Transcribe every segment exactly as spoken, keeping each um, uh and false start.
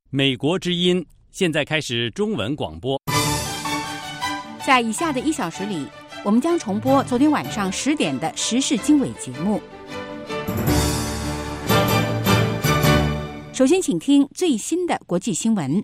美国之音现在开始中文广播。 在以下的一小时里，我们将重播昨天晚上十点的时事经纬节目。首先请听最新的国际新闻。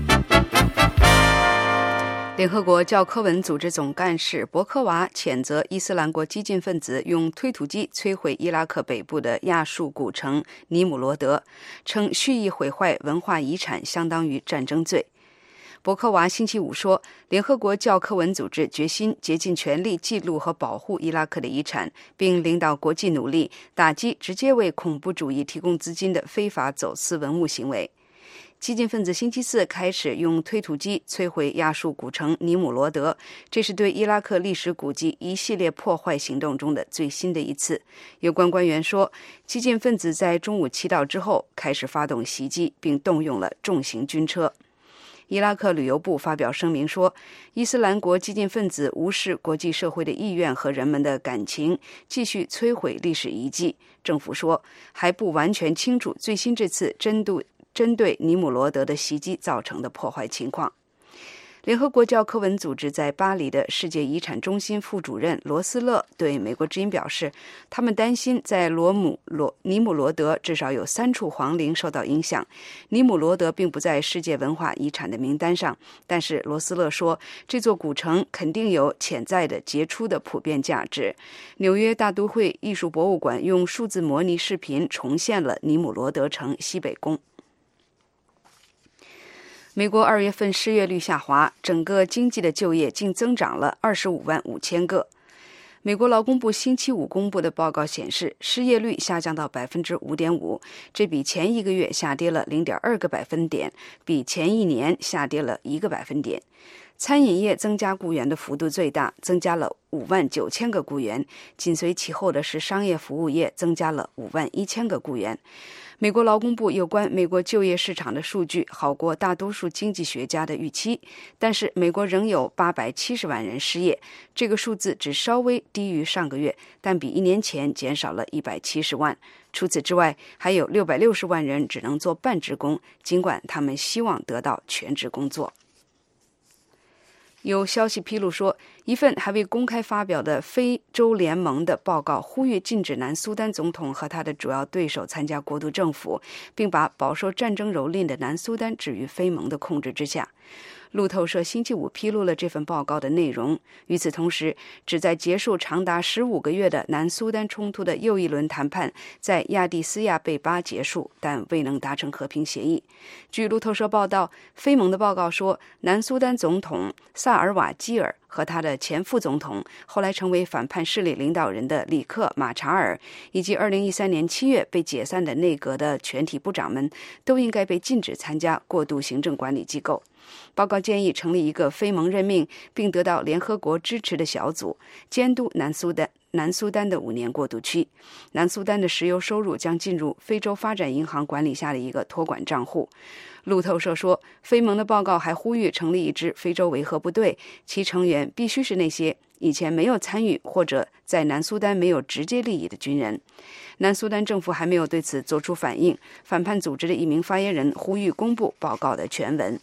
联合国教科文组织总干事博科娃谴责伊斯兰国激进分子用推土机摧毁伊拉克北部的亚述古城尼姆罗德，称蓄意毁坏文化遗产相当于战争罪。博科娃星期五说，联合国教科文组织决心竭尽全力记录和保护伊拉克的遗产，并领导国际努力打击直接为恐怖主义提供资金的非法走私文物行为。激进分子星期四开始用推土机摧毁亚述古城尼姆罗德，这是对伊拉克历史古迹一系列破坏行动中的最新的一次。有关官员说，激进分子在中午祈祷之后开始发动袭击，并动用了重型军车。伊拉克旅游部发表声明说，伊斯兰国激进分子无视国际社会的意愿和人们的感情，继续摧毁历史遗迹。政府说，还不完全清楚最新这次针对针对尼姆罗德的袭击造成的破坏情况。联合国教科文组织在巴黎的世界遗产中心副主任罗斯勒对美国之音表示，他们担心在罗姆罗尼姆罗德至少有三处皇陵受到影响。尼姆罗德并不在世界文化遗产的名单上，但是罗斯勒说，这座古城肯定有潜在的杰出的普遍价值。纽约大都会艺术博物馆用数字模拟视频重现了尼姆罗德城西北宫。美国二月份失业率下滑，整个经济的就业竟增长了二十五万五千个。美国劳工部星期五公布的报告显示，失业率下降到百分之五点五，这比前一个月下跌了零点二个百分点，比前一年下跌了一个百分点。餐饮业增加雇员的幅度最大，增加了五万九千个雇员，紧随其后的是商业服务业，增加了五万一千个雇员。美国劳工部有关美国就业市场的数据好过大多数经济学家的预期，但是美国仍有八百七十万人失业，这个数字只稍微低于上个月，但比一年前减少了一百七十万。除此之外，还有六百六十万人只能做半职工，尽管他们希望得到全职工作。有消息披露说，一份还未公开发表的非洲联盟的报告呼吁禁止南苏丹总统和他的主要对手参加过渡政府，并把饱受战争蹂躏的南苏丹置于非盟的控制之下。路透社星期五披露了这份报告的内容。与此同时，旨在结束长达十五个月的南苏丹冲突的又一轮谈判在亚的斯亚贝巴结束，但未能达成和平协议。据路透社报道，非盟的报告说，南苏丹总统萨尔瓦基尔和他的前副总统，后来成为反叛势力领导人的里克马查尔，以及二零一三年七月被解散的内阁的全体部长们，都应该被禁止参加过渡行政管理机构。报告建议成立一个非盟任命并得到联合国支持的小组，监督南苏丹南苏丹的五年过渡期。南苏丹的石油收入将进入非洲发展银行管理下的一个托管账户。路透社说，非盟的报告还呼吁成立一支非洲维和部队，其成员必须是那些以前没有参与或者在南苏丹没有直接利益的军人。南苏丹政府还没有对此做出反应，反叛组织的一名发言人呼吁公布报告的全文。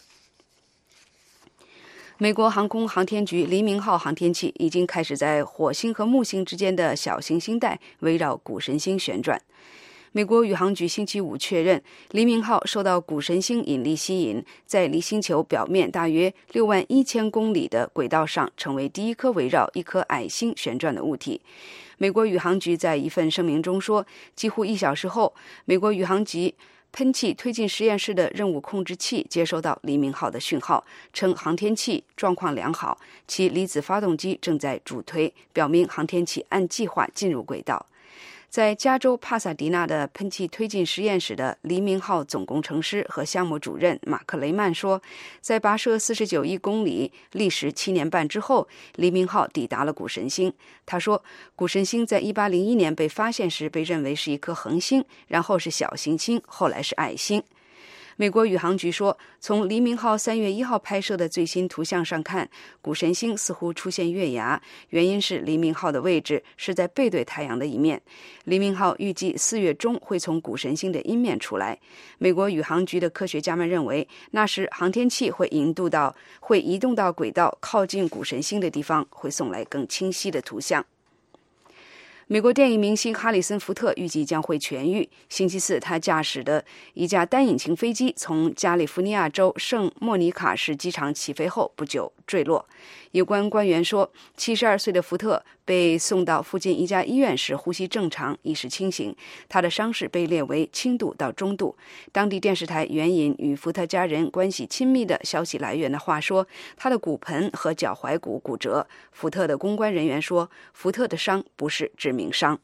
美国航空航天局黎明号航天器已经开始在火星和木星之间的小行星带围绕谷神星旋转。美国宇航局星期五确认，黎明号受到谷神星引力吸引，在离星球表面大约六万一千公里的轨道上，成为第一颗围绕一颗矮星旋转的物体。美国宇航局在一份声明中说，几乎一小时后，美国宇航局喷气推进实验室的任务控制器接收到黎明号的讯号，称航天器状况良好，其离子发动机正在主推，表明航天器按计划进入轨道。在加州帕萨迪纳的喷气推进实验室的黎明号总工程师和项目主任马克雷曼说，在跋涉四十九亿公里历时七年半之后，黎明号抵达了谷神星。他说，谷神星在一八零一年被发现时被认为是一颗恒星，然后是小行星，后来是矮星。 美国宇航局说，从黎明号三月一号拍摄的最新图像上看，谷神星似乎出现月牙，原因是黎明号的位置是在背对太阳的一面。黎明号预计四月中会从谷神星的阴面出来。美国宇航局的科学家们认为，那时航天器会引渡到会移动到轨道靠近谷神星的地方，会送来更清晰的图像。美国电影明星哈里森·福特预计将会痊愈。星期四，他驾驶的一架单引擎飞机从加利福尼亚州圣莫尼卡市机场起飞后不久坠落。有关官员说，七十二岁的福特被送到附近一家医院时呼吸正常，意识清醒。他的伤势被列为轻度到中度。当地电视台援引与福特家人关系亲密的消息来源的话说，他的骨盆和脚踝骨骨折。福特的公关人员说，福特的伤不是致命伤。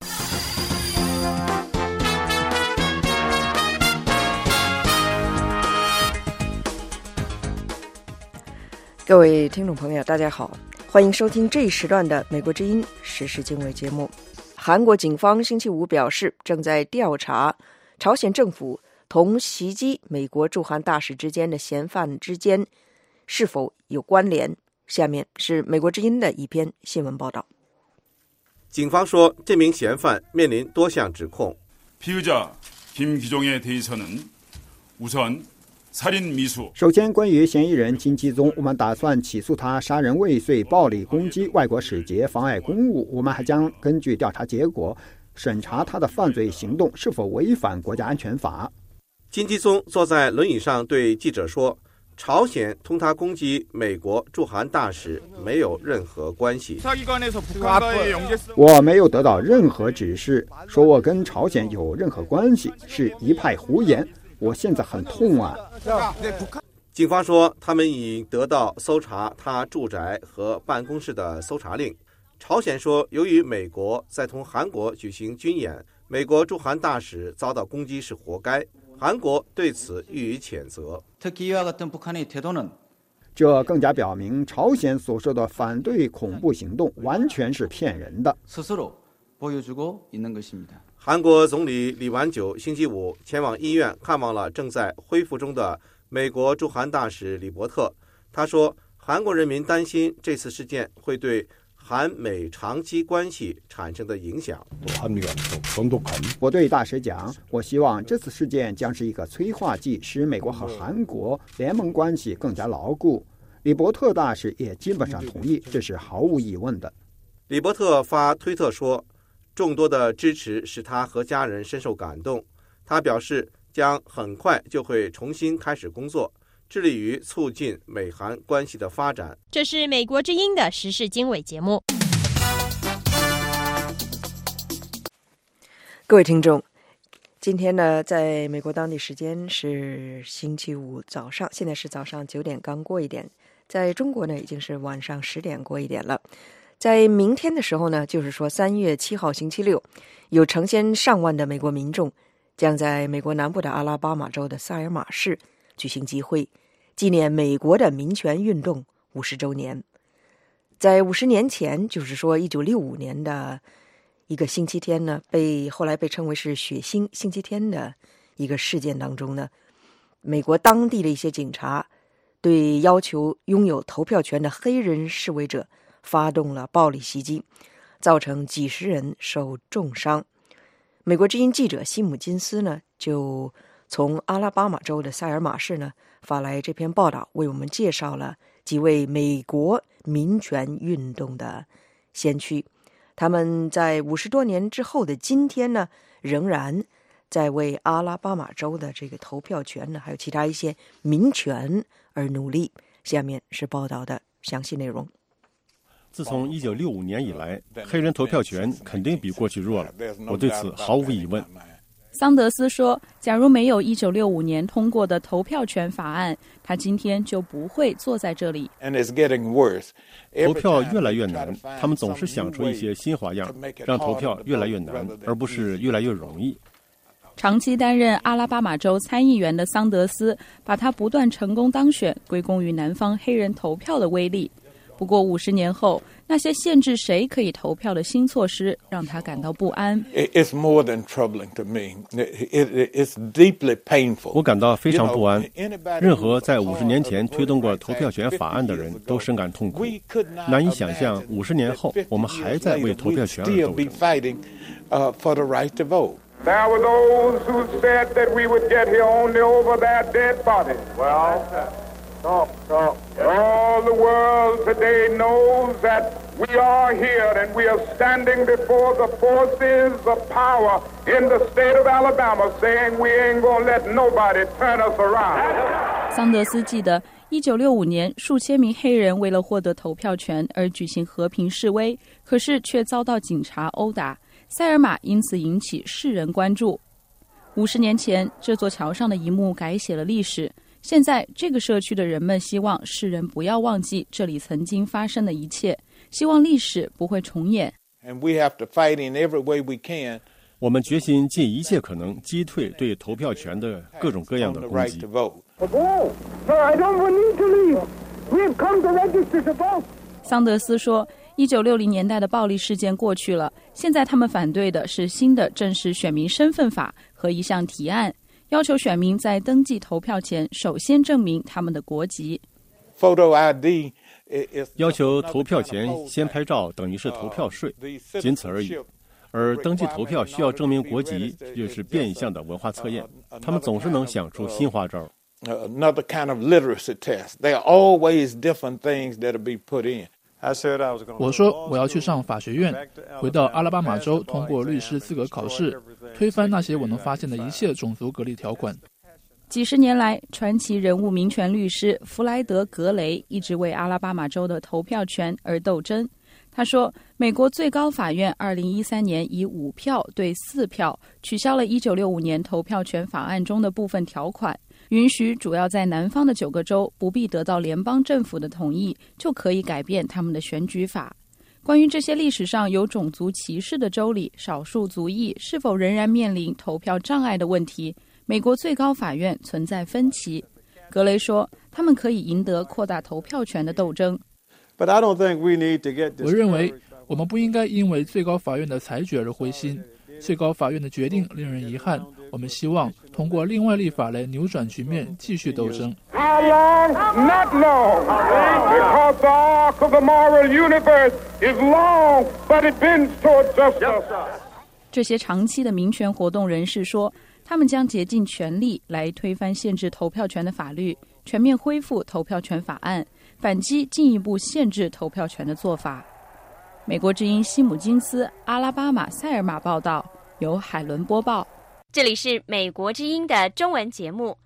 各位听众朋友，大家好，欢迎收听这一时段的美国之音时事经纬节目。韩国警方星期五表示，正在调查朝鲜政府同袭击美国驻韩大使之间的嫌犯之间是否有关联。下面是美国之音的一篇新闻报道。 警方说，这名嫌犯面临多项指控。 피의자 김기종에 대해서는 우선 首先，关于嫌疑人金基宗，我们打算起诉他杀人未遂、暴力攻击外国使节、妨碍公务。我们还将根据调查结果，审查他的犯罪行动是否违反国家安全法。 金基宗坐在轮椅上对记者说，朝鲜同他攻击美国驻韩大使没有任何关系。 我没有得到任何指示，说我跟朝鲜有任何关系，是一派胡言。我现在很痛啊！ 警方说，他们已得到搜查他住宅和办公室的搜查令。朝鲜说，由于美国在同韩国举行军演，美国驻韩大使遭到攻击是活该，韩国对此予以谴责。 这更加表明，朝鲜所说的反对恐怖行动完全是骗人的。 韩国总理李完九星期五前往医院看望了正在恢复中的美国驻韩大使李伯特。他说，韩国人民担心这次事件会对韩美长期关系产生的影响。 我对大使讲，我希望这次事件将是一个催化剂，使美国和韩国联盟关系更加牢固。李伯特大使也基本上同意，这是毫无疑问的。 李伯特发推特说，众多的支持使他和家人深受感动。他表示，将很快就会重新开始工作，致力于促进美韩关系的发展。 这是美国之音的时事经纬节目。 各位听众，今天呢，在美国当地时间是星期五早上，现在是早上九点刚过一点，在中国呢已经是晚上十点过一点了。在明天的时候呢，就是说三月七号星期六，有成千上万的美国民众将在美国南部的阿拉巴马州的萨尔马市举行集会，纪念美国的民权运动五十周年。在五十年前，就是说一九六五年的一个星期天呢，被后来被称为是血腥星期天的一个事件当中呢，美国当地的一些警察对要求拥有投票权的黑人示威者发动了暴力袭击，造成几十人受重伤。美国之音记者西姆金斯呢，就从阿拉巴马州的塞尔马市呢发来这篇报道，为我们介绍了几位美国民权运动的先驱。他们在五十多年之后的今天呢，仍然在为阿拉巴马州的这个投票权呢，还有其他一些民权而努力。下面是报道的详细内容。 自从一九六五年以来，黑人投票权肯定比过去弱了，我对此毫无疑问。 桑德斯说，假如没有一九六五年通过的投票权法案，他今天就不会坐在这里。 投票越来越难，他们总是想出一些新花样，让投票越来越难，而不是越来越容易。 长期担任阿拉巴马州参议员的桑德斯，把他不断成功当选归功于南方黑人投票的威力。 不过五十年后，那些限制谁可以投票的新措施让他感到不安。 It's more than troubling to me. It's deeply painful. 我感到非常不安。任何在五十年前推动过投票权法案的人都深感痛苦，难以想象五十年后我们还在为投票权而斗争。 There were those who said that we would get here only over their dead bodies. Well, no, no. All the world today knows that we are here and we are standing before the forces of power in the state of Alabama saying we ain't gonna let nobody turn us around. 桑德斯记得一九六五年数千名黑人为了获得投票权而举行和平示威，可是却遭到警察殴打。塞尔玛因此引起世人关注。五十年前，这座桥上的一幕改写了历史。现在，这个社区的人们希望世人不要忘记这里曾经发生的一切，希望历史不会重演。 And we have to fight in every way we can. 我们决心尽一切可能击退对投票权的各种各样的攻击。 桑德斯说，一九六零年代的暴力事件过去了，现在他们反对的是新的正式选民身份法和一项提案，要求选民在登记投票前首先证明他们的国籍。 Photo I D 要求投票前先拍照等于是投票税，仅此而已。而登记投票需要证明国籍，就是变相的文化测验。他们总是能想出新花招。 Another kind of literacy test. There are always different things that will be put in. 我说我要去上法学院，回到阿拉巴马州通过律师资格考试，推翻那些我能发现的一切种族隔离条款。 几十年来，传奇人物民权律师弗莱德·格雷一直为阿拉巴马州的投票权而斗争。他说，美国最高法院二零一三年以五票对四票取消了一九六五年投票权法案中的部分条款，允许主要在南方的九个州不必得到联邦政府的同意就可以改变他们的选举法。关于这些历史上有种族歧视的州里，少数族裔是否仍然面临投票障碍的问题，美国最高法院存在分歧。格雷说，他们可以赢得扩大投票权的斗争。 But I don't think we need to get discouraged. 我认为我们不应该因为最高法院的裁决而灰心。最高法院的决定令人遗憾，我们希望通过另外立法来扭转局面，继续斗争。 How long? Not long. Because the arc of the moral universe is long, but it bends toward justice. 这些长期的民权活动人士说，他们将竭尽全力来推翻限制投票权的法律，全面恢复投票权法案，反击进一步限制投票权的做法。美国之音西姆金斯阿拉巴马塞尔玛报道，由海伦播报。 这里是美国之音的中文节目。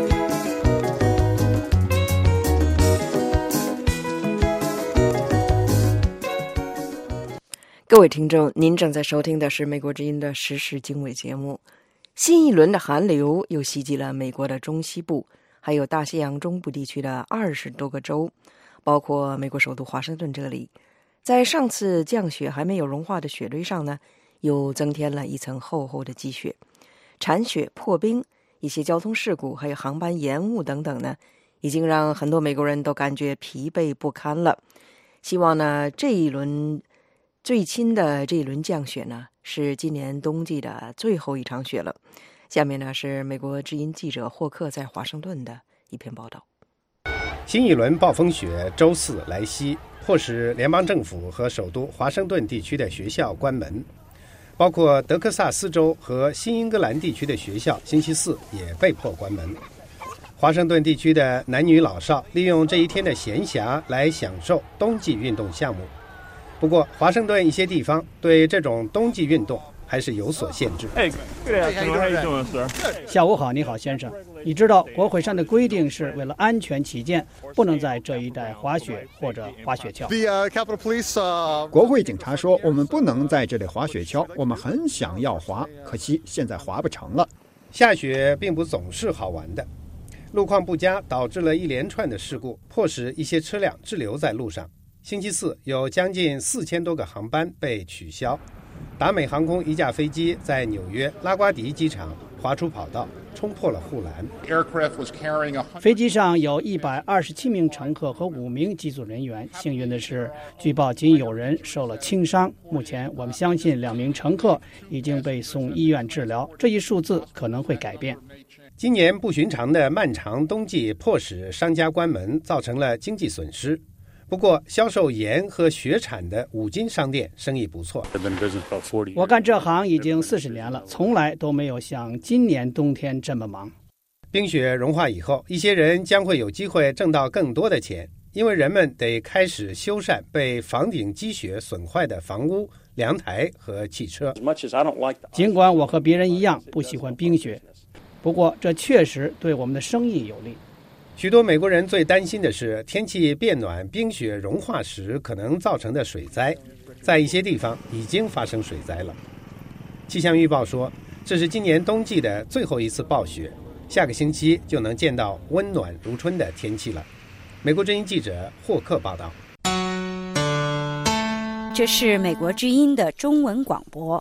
各位听众，您正在收听的是美国之音的时事经纬节目。新一轮的寒流又袭击了美国的中西部，还有大西洋中部地区的二十多个州，包括美国首都华盛顿这里。在上次降雪还没有融化的雪堆上呢，又增添了一层厚厚的积雪。铲雪、破冰，一些交通事故，还有航班延误等等呢，已经让很多美国人都感觉疲惫不堪了。希望呢，这一轮最亲的这一轮降雪呢，是今年冬季的最后一场雪了。下面呢，是美国之音记者霍克在华盛顿的一篇报道。 新一轮暴风雪周四来袭，迫使联邦政府和首都华盛顿地区的学校关门，包括德克萨斯州和新英格兰地区的学校星期四也被迫关门。华盛顿地区的男女老少利用这一天的闲暇来享受冬季运动项目，不过华盛顿一些地方对这种冬季运动还是有所限制。 下午好，你好先生。你知道国会上的规定是为了安全起见，不能在这一带滑雪或者滑雪橇。 国会警察说，我们不能在这里滑雪橇，我们很想要滑，可惜现在滑不成了。 下雪并不总是好玩的，路况不佳导致了一连串的事故，迫使一些车辆滞留在路上。星期四有将近四千多个航班被取消。达美航空一架飞机在纽约拉瓜迪机场滑出跑道，冲破了护栏。 飞机上有一百二十七名乘客和五名机组人员，幸运的是，据报仅有人受了轻伤。目前我们相信两名乘客已经被送医院治疗，这一数字可能会改变。 今年不寻常的漫长冬季迫使商家关门，造成了经济损失。不过，销售盐和雪产的五金商店生意不错。 我干这行已经四十年了，从来都没有像今年冬天这么忙。 冰雪融化以后，一些人将会有机会挣到更多的钱，因为人们得开始修缮被房顶积雪损坏的房屋、凉台和汽车。 尽管我和别人一样不喜欢冰雪，不过这确实对我们的生意有利。 许多美国人最担心的是天气变暖、冰雪融化时可能造成的水灾，在一些地方已经发生水灾了。气象预报说，这是今年冬季的最后一次暴雪，下个星期就能见到温暖如春的天气了。美国之音记者霍克报道。 这是美国之音的中文广播。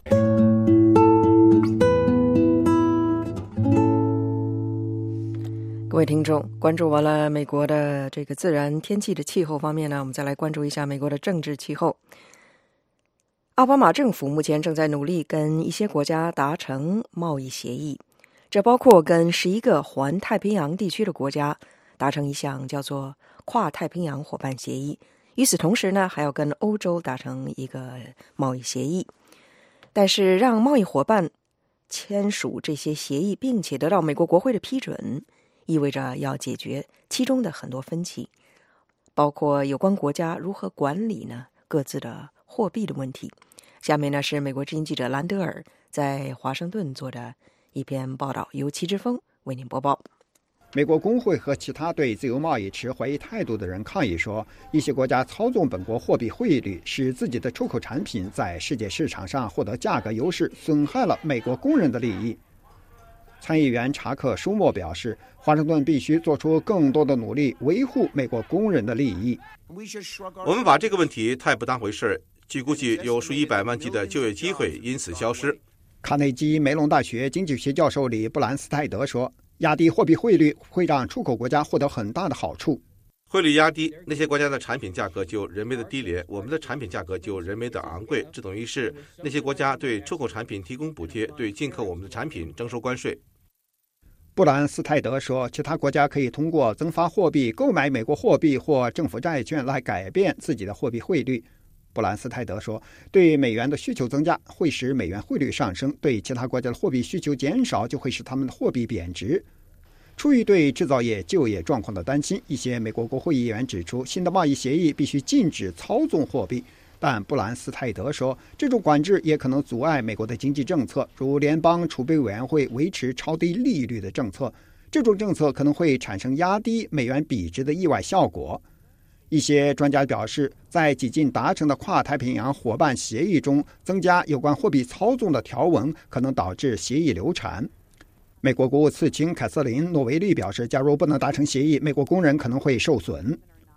各位听众，关注完了美国的这个自然天气的气候方面呢，我们再来关注一下美国的政治气候。奥巴马政府目前正在努力跟一些国家达成贸易协议，这包括跟十一个环太平洋地区的国家达成一项叫做跨太平洋伙伴协议，与此同时呢，还要跟欧洲达成一个贸易协议。但是让贸易伙伴签署这些协议并且得到美国国会的批准，意味着要解决其中的很多分歧，包括有关国家如何管理呢各自的货币的问题。下面呢是美国之音记者兰德尔在华盛顿做的一篇报道，由齐之峰为您播报。 美国工会和其他对自由贸易持怀疑态度的人抗议说，一些国家操纵本国货币汇率，使自己的出口产品在世界市场上获得价格优势，损害了美国工人的利益。参议员查克·舒默表示，华盛顿必须做出更多的努力，维护美国工人的利益。 我们把这个问题太不当回事，据估计有数以百万计的就业机会因此消失。 卡内基梅隆大学经济学教授里布兰斯泰德说，压低货币汇率会让出口国家获得很大的好处。 汇率压低，那些国家的产品价格就人为的低廉，我们的产品价格就人为的昂贵，这等于是那些国家对出口产品提供补贴，对进口我们的产品征收关税。 布兰斯泰德说，其他国家可以通过增发货币、购买美国货币或政府债券来改变自己的货币汇率。布兰斯泰德说，对美元的需求增加会使美元汇率上升，对其他国家的货币需求减少就会使他们的货币贬值。出于对制造业就业状况的担心，一些美国国会议员指出，新的贸易协议必须禁止操纵货币。但布兰斯泰德说，这种管制也可能阻碍美国的经济政策，如联邦储备委员会维持超低利率的政策。这种政策可能会产生压低美元币值的意外效果。一些专家表示，在几近达成的跨太平洋伙伴协议中，增加有关货币操纵的条文可能导致协议流产。美国国务次卿凯瑟琳·诺维利表示，假如不能达成协议，美国工人可能会受损。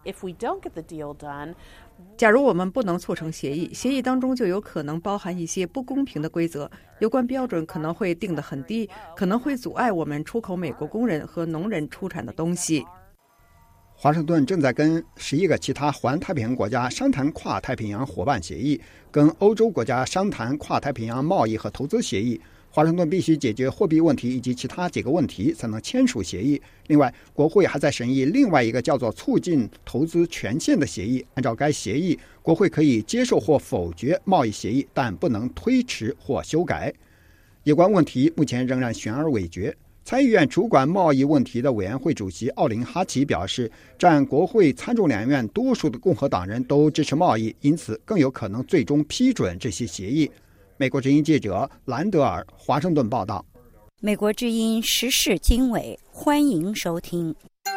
假如我们不能促成协议，协议当中就有可能包含一些不公平的规则，有关标准可能会定得很低，可能会阻碍我们出口美国工人和农人出产的东西。 华盛顿正在跟十一个其他环太平洋国家商谈跨太平洋伙伴协议，跟欧洲国家商谈跨太平洋贸易和投资协议。华盛顿必须解决货币问题以及其他几个问题才能签署协议。另外，国会还在审议另外一个叫做促进投资权限的协议。按照该协议，国会可以接受或否决贸易协议，但不能推迟或修改。有关问题目前仍然悬而未决。参议院主管贸易问题的委员会主席奥林哈奇表示，占国会参众两院多数的共和党人都支持贸易，因此更有可能最终批准这些协议。美国之音记者兰德尔华盛顿报道。 美国之音时事经纬，欢迎收听。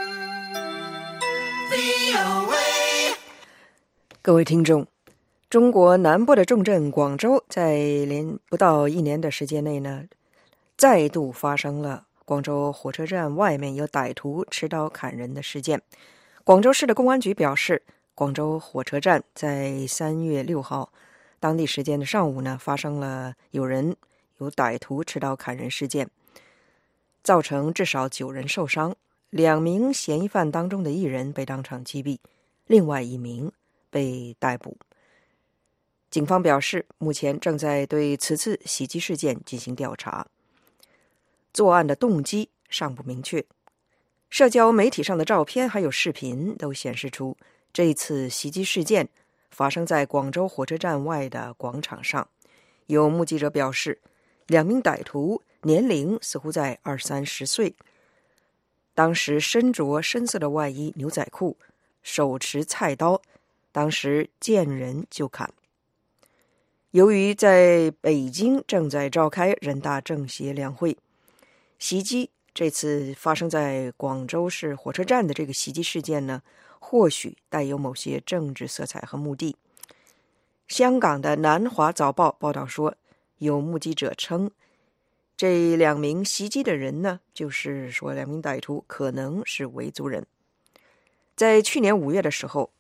各位听众，中国南部的重镇广州在连不到一年的时间内呢，再度发生了广州火车站外面有歹徒持刀砍人的事件。广州市的公安局表示，广州火车站在三月六号当地时间的上午呢，发生了有人有歹徒持刀砍人事件。 造成至少九人受伤，两名嫌疑犯当中的一人被当场击毙，另外一名被逮捕。警方表示，目前正在对此次袭击事件进行调查，作案的动机尚不明确。社交媒体上的照片还有视频都显示出，这一次袭击事件发生在广州火车站外的广场上。有目击者表示，两名歹徒年龄似乎在二三十岁，当时身着深色的外衣、牛仔裤，手持菜刀，当时见人就砍。由于在北京正在召开人大政协两会，袭击这次发生在广州市火车站的这个袭击事件呢，或许带有某些政治色彩和目的。香港的南华早报报道说，有目击者称，这两名袭击的人呢，就是说两名歹徒可能是维族人。在去年五月的时候，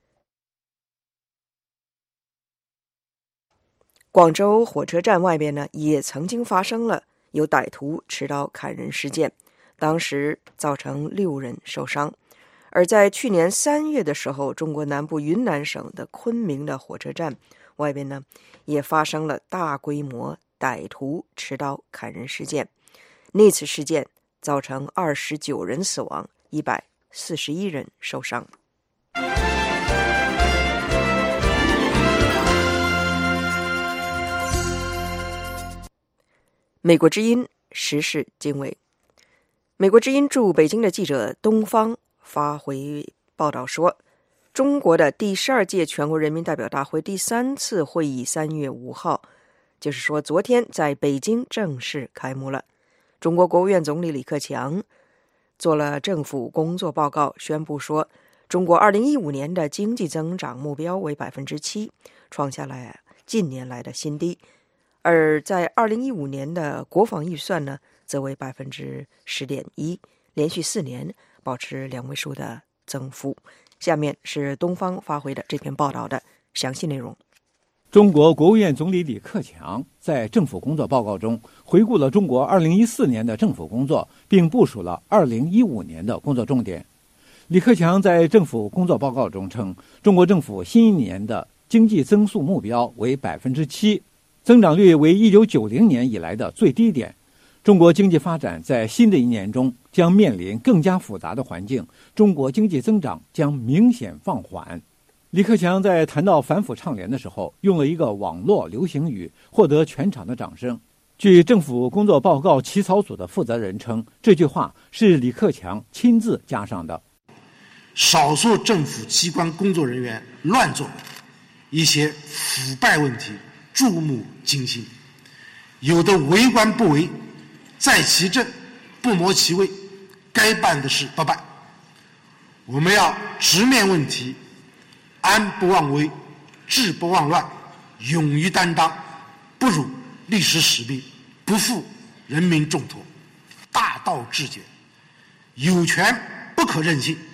广州火车站外边呢，也曾经发生了有歹徒持刀砍人事件，当时造成六人受伤。而在去年三月的时候，中国南部云南省的昆明的火车站外边呢，也发生了大规模歹徒持刀砍人事件。那次事件造成二十九人死亡，一百四十一人受伤。美国之音时事经纬，美国之音驻北京的记者东方发回报道说，中国的第十二届全国人民代表大会第三次会议三月五号，就是说昨天在北京正式开幕了。中国国务院总理李克强做了政府工作报告，宣布说，中国二零一五年的经济增长目标为百分之七，创下了近年来的新低。而在二零一五年的国防预算呢，则为百分之十点一，连续四年保持两位数的增幅。下面是东方发回的这篇报道的详细内容。 中国国务院总理李克强在政府工作报告中回顾了中国二零一四年的政府工作，并部署了二零一五年的工作重点。李克强在政府工作报告中称，中国政府新一年的经济增速目标为百分之七。增长率为一九九零年以来的最低点。中国经济发展在新的一年中将面临更加复杂的环境，中国经济增长将明显放缓。李克强在谈到反腐倡廉的时候，用了一个网络流行语，获得全场的掌声。据政府工作报告起草组的负责人称，这句话是李克强亲自加上的。 少数政府机关工作人员乱做，一些腐败问题注目惊心，有的为官不为，在其政不谋其位，该办的事不办。我们要直面问题，安不忘危，治不忘乱，勇于担当，不辱历史使命，不负人民重托，大道至简，有权不可任性。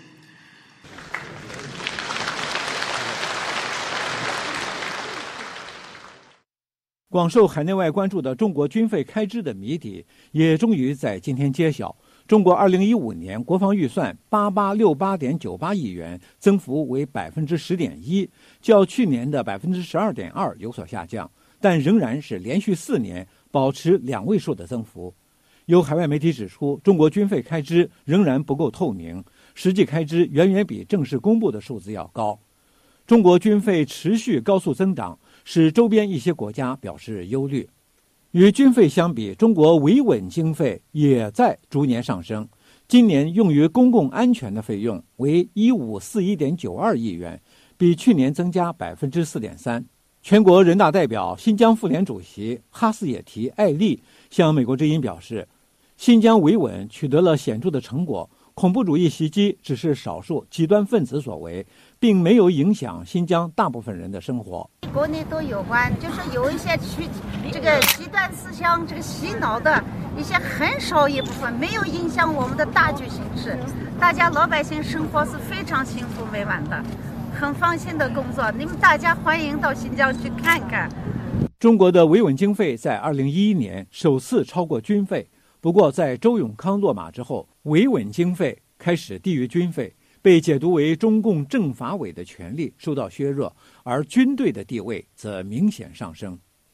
广受海内外关注的中国军费开支的谜底也终于在今天揭晓。中国二零一五年国防预算八八六八点九八亿元，增幅为百分之十点一，较去年的百分之十二点二有所下降，但仍然是连续四年保持两位数的增幅。有海外媒体指出，中国军费开支仍然不够透明，实际开支远远比正式公布的数字要高。中国军费持续高速增长，使周边一些国家表示忧虑。与军费相比，中国维稳经费也在逐年上升。今年用于公共安全的费用为一五四一点九二亿元，比去年增加百分之四点三。全国人大代表、新疆妇联主席哈斯也提艾丽向美国之音表示，新疆维稳取得了显著的成果，恐怖主义袭击只是少数极端分子所为，并没有影响新疆大部分人的生活。 国内都有关，就是有一些去这个极端思想、这个洗脑的一些很少一部分，没有影响我们的大局形势。大家老百姓生活是非常幸福美满的，很放心的工作。你们大家欢迎到新疆去看看。 中国的维稳经费在二零一一年首次超过军费， 不过，在周永康落马之后，维稳经费开始低于军费，被解读为中共政法委的权力受到削弱，而军队的地位则明显上升。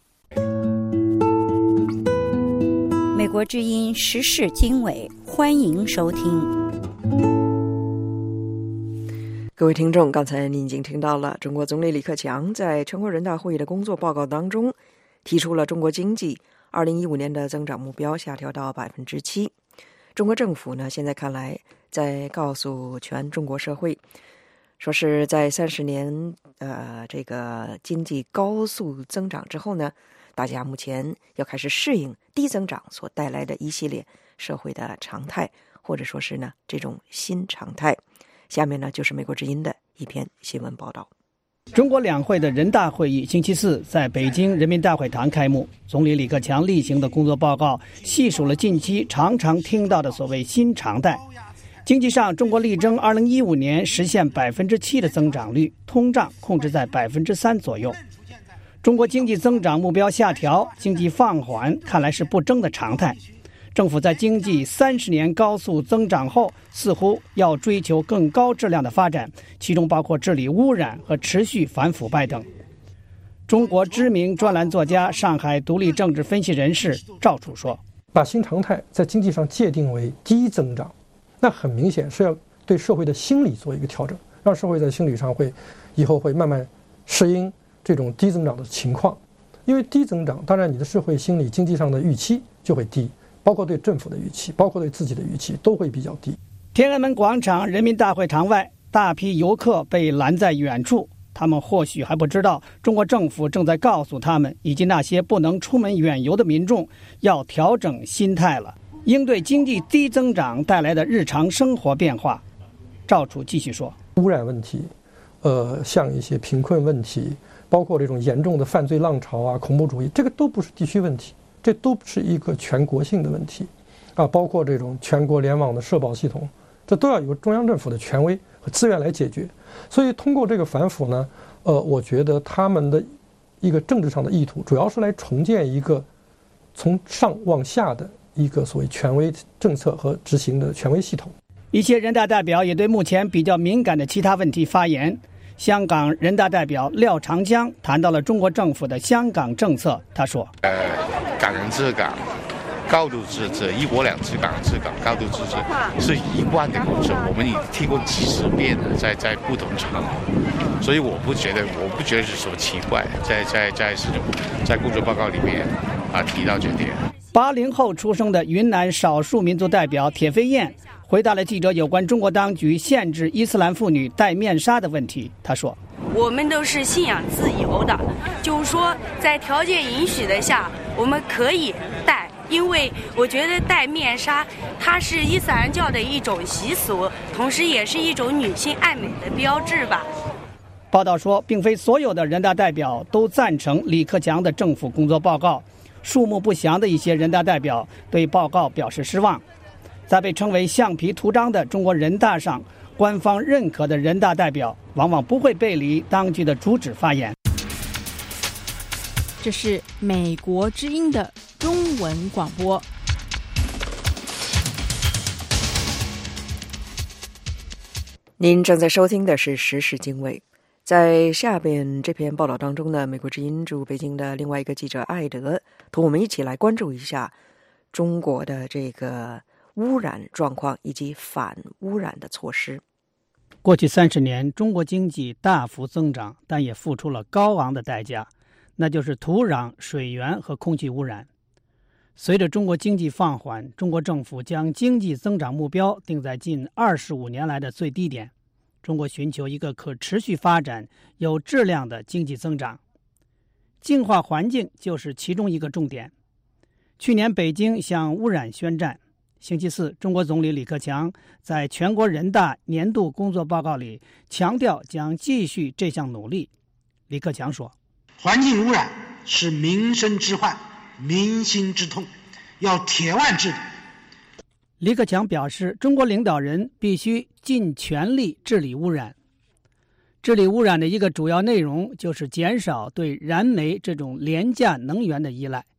美国之音时事经纬，欢迎收听。 各位听众，刚才您已经听到了中国总理李克强在全国人大会议的工作报告当中提出了中国经济二零一五年的增长目标下调到百分之七。中国政府呢，现在看来在告诉全中国社会，说是在三十年呃这个经济高速增长之后呢，大家目前要开始适应低增长所带来的一系列社会的常态，或者说是呢这种新常态。下面呢就是美国之音的一篇新闻报道。 中国两会的人大会议星期四在北京人民大会堂开幕，总理李克强例行的工作报告细数了近期常常听到的所谓新常态。经济上，中国力争二零一五年实现百分之七的增长率，通胀控制在百分之三左右。中国经济增长目标下调，经济放缓看来是不争的常态。政府在经济三十年高速增长后，似乎要追求更高质量的发展，其中包括治理污染和持续反腐败等。中国知名专栏作家、上海独立政治分析人士赵楚说：“ 把新常态在经济上界定为低增长，那很明显是要对社会的心理做一个调整，让社会在心理上会以后会慢慢适应这种低增长的情况。因为低增长，当然你的社会心理、经济上的预期就会低。”包括对政府的预期，包括对自己的预期都会比较低。 天安门广场人民大会堂外，大批游客被拦在远处，他们或许还不知道中国政府正在告诉他们以及那些不能出门远游的民众要调整心态了，应对经济低增长带来的日常生活变化。赵楚继续说， 污染问题，呃，像一些贫困问题，包括这种严重的犯罪浪潮啊、恐怖主义，这个都不是地区问题，这都是一个全国性的问题，啊，包括这种全国联网的社保系统，这都要由中央政府的权威和资源来解决。所以通过这个反腐呢，呃，我觉得他们的一个政治上的意图，主要是来重建一个从上往下的一个所谓权威政策和执行的权威系统。 一些人大代表也对目前比较敏感的其他问题发言。香港人大代表廖长江谈到了中国政府的香港政策，他说：“ 呃，港人治港，高度自治，一国两制，港人治港，高度自治是一贯的公证，我们已经听过几十遍了，在在不同场合，所以我不觉得，我不觉得是什么奇怪，在在在这种在工作报告里面啊提到这点。” 八零后出生的云南少数民族代表铁飞燕回答了记者有关中国当局限制伊斯兰妇女戴面纱的问题。他说：“ 我们都是信仰自由的，就是说在条件允许的下，我们可以戴，因为我觉得戴面纱它是伊斯兰教的一种习俗，同时也是一种女性爱美的标志吧。” 报道说，并非所有的人大代表都赞成李克强的政府工作报告，数目不详的一些人大代表对报告表示失望。在被称为橡皮图章的中国人大上，官方认可的人大代表往往不会背离当局的主旨发言。 这是美国之音的中文广播。 您正在收听的是时事经纬。在下边这篇报道当中呢，美国之音驻北京的另外一个记者艾德同我们一起来关注一下中国的这个污染状况以及反污染的措施。 过去三十年，中国经济大幅增长，但也付出了高昂的代价，那就是土壤、水源和空气污染。随着中国经济放缓，中国政府将经济增长目标定在近二十五年来的最低点。中国寻求一个可持续发展、有质量的经济增长，净化环境就是其中一个重点。去年北京向污染宣战。星期四，中国总理李克强在全国人大年度工作报告里强调将继续这项努力。李克强说：“ 环境污染是民生之患、民心之痛，要铁腕治理。” 李克强表示，中国领导人必须尽全力治理污染。治理污染的一个主要内容就是减少对燃煤这种廉价能源的依赖。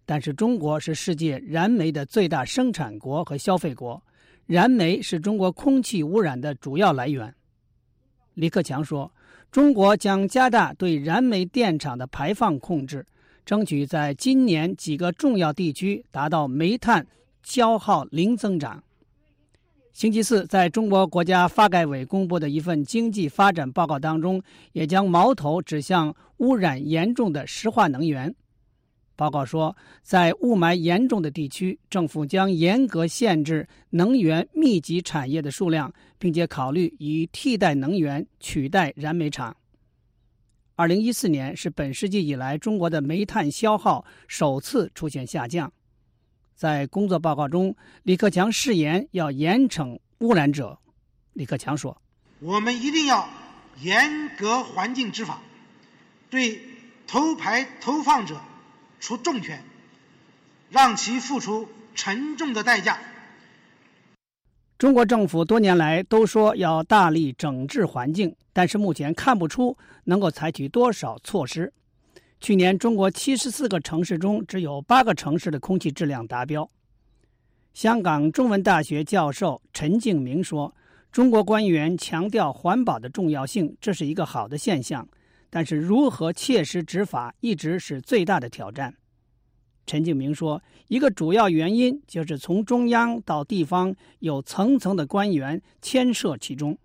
但是中国是世界燃煤的最大生产国和消费国，燃煤是中国空气污染的主要来源。李克强说，中国将加大对燃煤电厂的排放控制，争取在今年几个重要地区达到煤炭消耗零增长。星期四，在中国国家发改委公布的一份经济发展报告当中，也将矛头指向污染严重的石化能源。报告说，在雾霾严重的地区，政府将严格限制能源密集产业的数量，并且考虑以替代能源取代燃煤厂。二零一四年是本世纪以来中国的煤炭消耗首次出现下降。在工作报告中，李克强誓言要严惩污染者。李克强说， 我们一定要严格环境执法，对投排投放者处重拳，让其付出沉重的代价。 中国政府多年来都说要大力整治环境，但是目前看不出能够采取多少措施。去年中国七十四个城市中只有八个城市的空气质量达标。香港中文大学教授陈敬明说，中国官员强调环保的重要性，这是一个好的现象，但是如何切实执法一直是最大的挑战。陈敬明说，一个主要原因就是从中央到地方有层层的官员牵涉其中。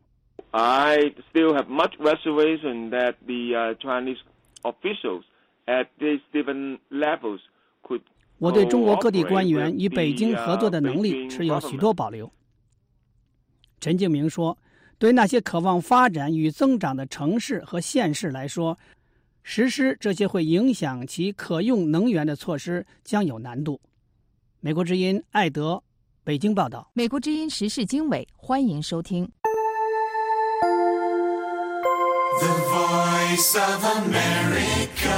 I still have much reservation that the、uh, Chinese officials at these different levels could 我对中国各地官员与北京合作的能力持有许多保留。陈敬明说，对那些渴望发展与增长的城市和县市来说，实施这些会影响其可用能源的措施将有难度。美国之音艾德北京报道。 美国之音时事经纬，欢迎收听。 The Voice of America。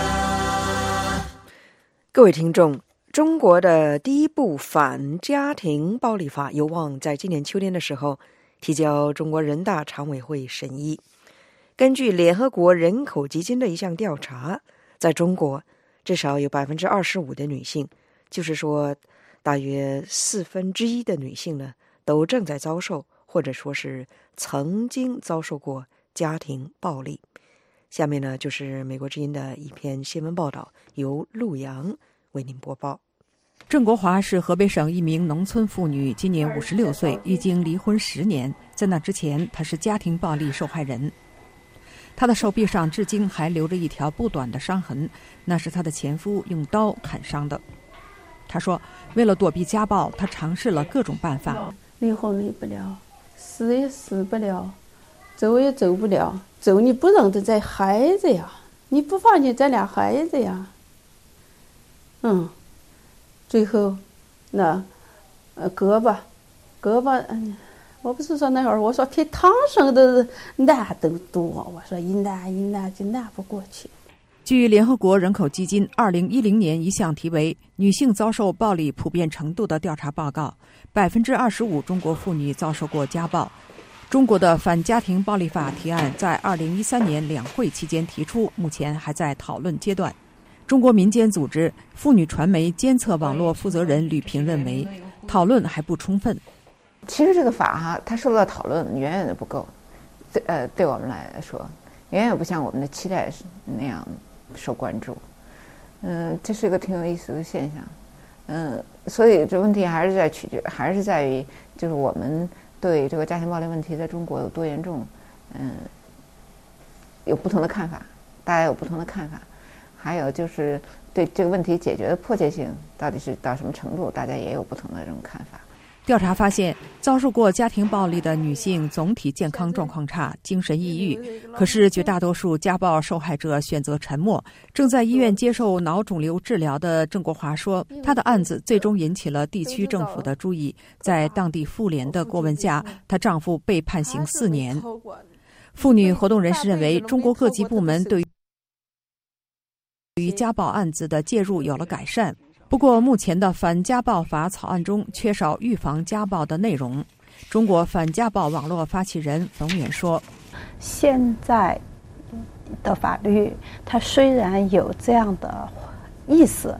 各位听众，中国的第一部反家庭暴力法有望在今年秋天的时候提交中国人大常委会审议。根据联合国人口基金的一项调查，在中国至少有 百分之二十五 的女性，就是说大约四分之一的女性呢，都正在遭受或者说是曾经遭受过家庭暴力。下面呢，就是美国之音的一篇新闻报道，由陆阳为您播报。 郑国华是河北省一名农村妇女，今年五十六岁，已经离婚十年。在那之前，她是家庭暴力受害人。她的手臂上至今还留着一条不短的伤痕，那是她的前夫用刀砍伤的。她说，为了躲避家暴，她尝试了各种办法。 离婚离不了，死也死不了，走也走不了。走你不认得咱孩子呀，你不放心咱俩孩子呀。嗯，最后那呃胳膊胳膊嗯，我不是说那会儿我说比唐僧的难都多，我说一难一难就难不过去。 据联合国人口基金二零一零年一项题为“女性遭受暴力普遍程度”的调查报告，百分之二十五中国妇女遭受过家暴。中国的反家庭暴力法提案在二零一三年两会期间提出，目前还在讨论阶段。中国民间组织妇女传媒监测网络负责人吕平认为，讨论还不充分。 其实这个法哈，它受到讨论远远的不够，对呃，对我们来说，远远不像我们的期待那样受关注。嗯，这是一个挺有意思的现象。嗯，所以这问题还是在取决，还是在于就是我们对这个家庭暴力问题在中国有多严重，嗯，有不同的看法，大家有不同的看法。还有就是对这个问题解决的迫切性到底是到什么程度，大家也有不同的这种看法。 调查发现，遭受过家庭暴力的女性总体健康状况差，精神抑郁。可是绝大多数家暴受害者选择沉默。正在医院接受脑肿瘤治疗的郑国华说，她的案子最终引起了地区政府的注意。在当地妇联的过问下，她丈夫被判刑四年。妇女活动人士认为，中国各级部门对于家暴案子的介入有了改善。不过，目前的反家暴法草案中缺少预防家暴的内容。中国反家暴网络发起人冯远说：“ 现在的法律，它虽然有这样的意思，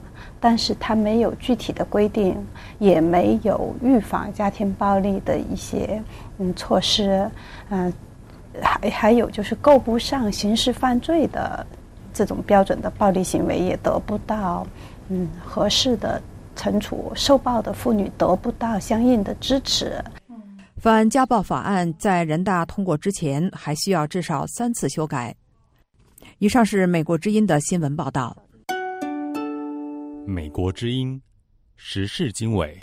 但是它没有具体的规定，也没有预防家庭暴力的一些嗯措施，嗯、呃，还还有就是够不上刑事犯罪的这种标准的暴力行为也得不到嗯合适的惩处，受暴的妇女得不到相应的支持。 反家暴法案在人大通过之前还需要至少三次修改。以上是美国之音的新闻报道。 美国之音时事经纬。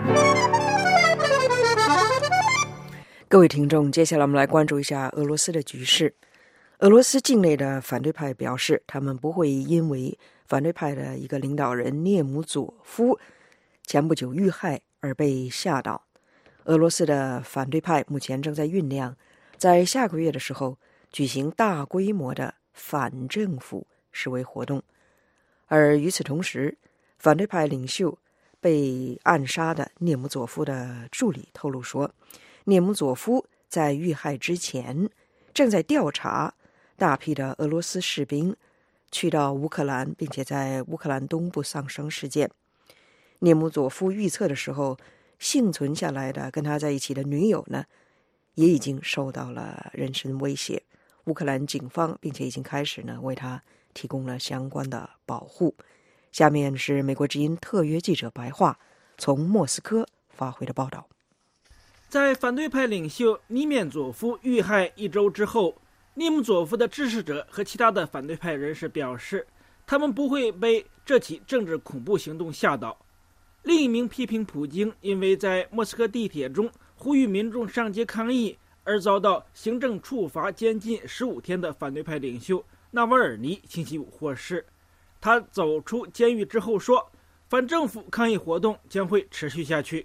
各位听众，接下来我们来关注一下俄罗斯的局势。俄罗斯境内的反对派表示，他们不会因为反对派的一个领导人涅姆佐夫前不久遇害而被吓倒。俄罗斯的反对派目前正在酝酿在下个月的时候举行大规模的反政府示威活动。而与此同时，反对派领袖被暗杀的涅姆佐夫的助理透露说，涅姆佐夫在遇害之前正在调查大批的俄罗斯士兵去到乌克兰并且在乌克兰东部丧生事件。涅姆佐夫预测的时候，幸存下来的跟他在一起的女友呢，也已经受到了人身威胁。乌克兰警方并且已经开始呢为他提供了相关的保护。下面是美国之音特约记者白桦从莫斯科发回的报道。 在反对派领袖尼缅佐夫遇害一周之后，涅姆佐夫的支持者和其他的反对派人士表示，他们不会被这起政治恐怖行动吓倒。另一名批评普京因为在莫斯科地铁中呼吁民众上街抗议而遭到行政处罚监禁十五天的反对派领袖纳瓦尔尼星期五获释。他走出监狱之后说，反政府抗议活动将会持续下去。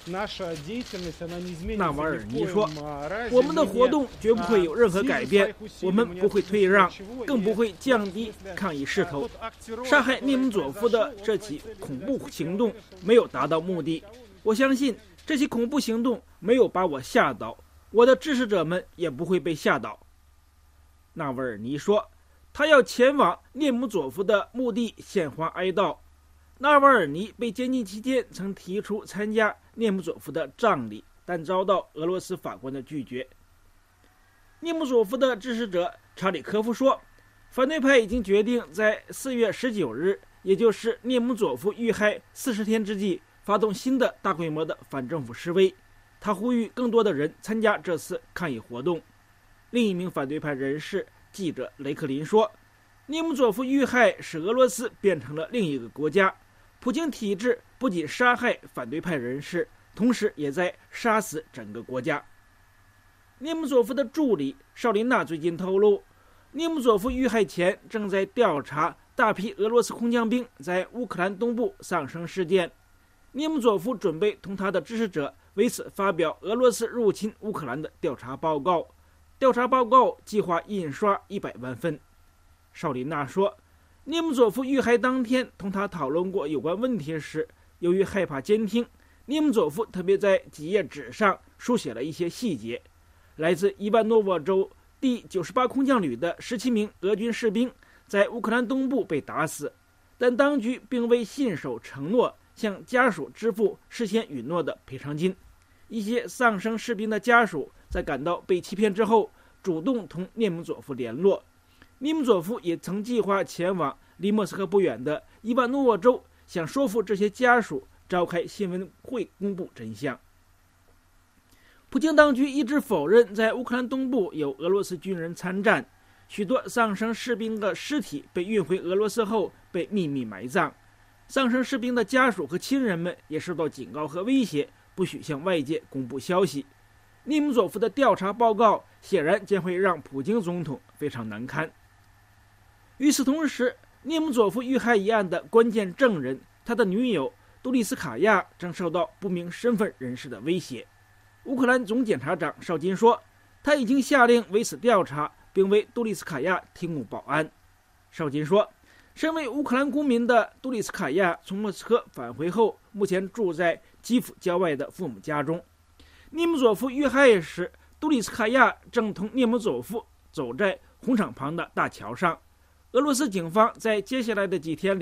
纳瓦尔尼说，我们的活动绝不会有任何改变，我们不会退让，更不会降低抗议势头。杀害涅姆佐夫的这起恐怖行动没有达到目的，我相信这起恐怖行动没有把我吓倒，我的支持者们也不会被吓倒。纳瓦尔尼说，他要前往涅姆佐夫的墓地献花哀悼。纳瓦尔尼被监禁期间曾提出参加涅姆佐夫的葬礼，但遭到俄罗斯法官的拒绝。涅姆佐夫的支持者查理科夫说，反对派已经决定在四月十九日，也就是涅姆佐夫遇害四十天之际，发动新的大规模的反政府示威。他呼吁更多的人参加这次抗议活动。另一名反对派人士记者雷克林说，涅姆佐夫遇害使俄罗斯变成了另一个国家。普京体制不仅杀害反对派人士，同时也在杀死整个国家。涅姆佐夫的助理绍琳娜最近透露，涅姆佐夫遇害前正在调查大批俄罗斯空降兵在乌克兰东部丧生事件。涅姆佐夫准备同他的支持者为此发表俄罗斯入侵乌克兰的调查报告。调查报告计划印刷一百万份。绍琳娜说，涅姆佐夫遇害当天同他讨论过有关问题时，由于害怕监听，涅姆佐夫特别在几页纸上书写了一些细节。来自伊万诺沃州第九十八空降旅的十七名俄军士兵在乌克兰东部被打死，但当局并未信守承诺向家属支付事先允诺的赔偿金。一些丧生士兵的家属在感到被欺骗之后，主动同涅姆佐夫联络。涅姆佐夫也曾计划前往离莫斯科不远的伊万诺沃州，想说服这些家属召开新闻会公布真相。普京当局一直否认在乌克兰东部有俄罗斯军人参战，许多丧生士兵的尸体被运回俄罗斯后被秘密埋葬。丧生士兵的家属和亲人们也受到警告和威胁，不许向外界公布消息。涅姆佐夫的调查报告显然将会让普京总统非常难堪。与此同时，涅姆佐夫遇害一案的关键证人，他的女友杜丽斯卡娅正受到不明身份人士的威胁。乌克兰总检察长绍金说，他已经下令为此调查，并为杜丽斯卡娅提供保安。绍金说，身为乌克兰公民的杜丽斯卡娅从莫斯科返回后，目前住在基辅郊外的父母家中。涅姆佐夫遇害时，杜丽斯卡娅正同涅姆佐夫走在红场旁的大桥上。俄罗斯警方在接下来的几天里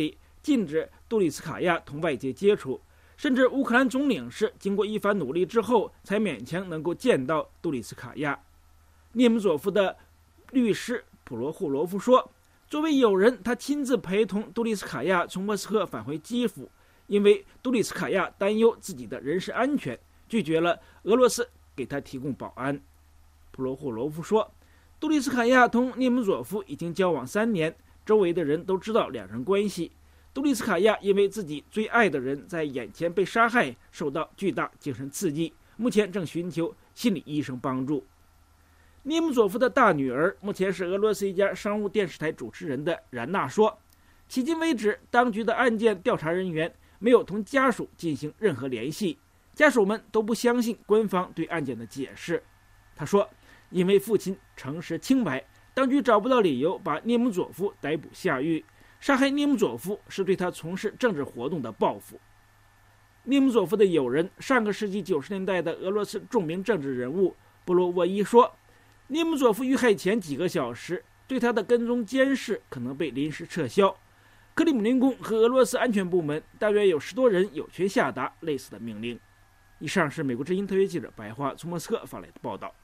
禁止杜里斯卡娅同外界接触，甚至乌克兰总领事经过一番努力之后，才勉强能够见到杜里斯卡娅。涅姆佐夫的律师普罗霍罗夫说，作为友人，他亲自陪同杜里斯卡娅从莫斯科返回基辅，因为杜里斯卡娅担忧自己的人身安全，拒绝了俄罗斯给他提供保安。普罗霍罗夫说，杜里斯卡娅同涅姆佐夫已经交往三年，周围的人都知道两人关系。杜里斯卡娅因为自己最爱的人在眼前被杀害，受到巨大精神刺激，目前正寻求心理医生帮助。涅姆佐夫的大女儿目前是俄罗斯一家商务电视台主持人的冉娜说，迄今为止，当局的案件调查人员没有同家属进行任何联系，家属们都不相信官方对案件的解释。他说，因为父亲诚实清白，当局找不到理由把涅姆佐夫逮捕下狱，杀害涅姆佐夫是对他从事政治活动的报复。涅姆佐夫的友人，上个世纪九十年代的俄罗斯著名政治人物布罗沃伊说，涅姆佐夫遇害前几个小时，对他的跟踪监视可能被临时撤销。克里姆林宫和俄罗斯安全部门大约有十多人有权下达类似的命令。以上是美国之音特约记者白桦从莫斯科发来的报道。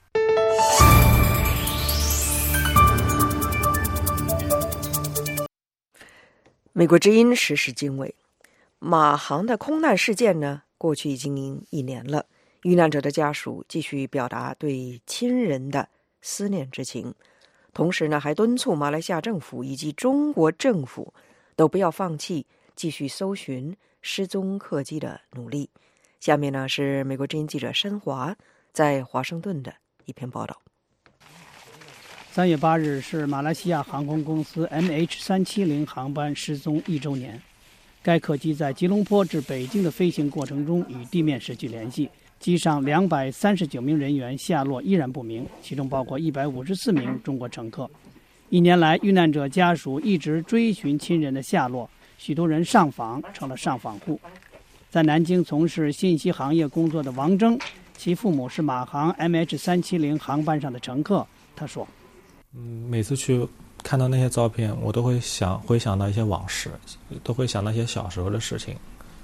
美国之音时事经纬，马航的空难事件呢，过去已经一年了，遇难者的家属继续表达对亲人的思念之情，同时呢，还敦促马来西亚政府以及中国政府都不要放弃继续搜寻失踪客机的努力。下面呢，是美国之音记者申华在华盛顿的一篇报道。 三月八日是马来西亚航空公司 M H 三七零 航班失踪一周年。该客机在吉隆坡至北京的飞行过程中与地面失去联系，机上两百三十九名人员下落依然不明，其中包括一百五十四名中国乘客。一年来，遇难者家属一直追寻亲人的下落，许多人上访成了上访户。在南京从事信息行业工作的王征，其父母是马航 M H 三七零 航班上的乘客。他说， 嗯，每次去看到那些照片，我都会想回想到一些往事，都会想到一些小时候的事情，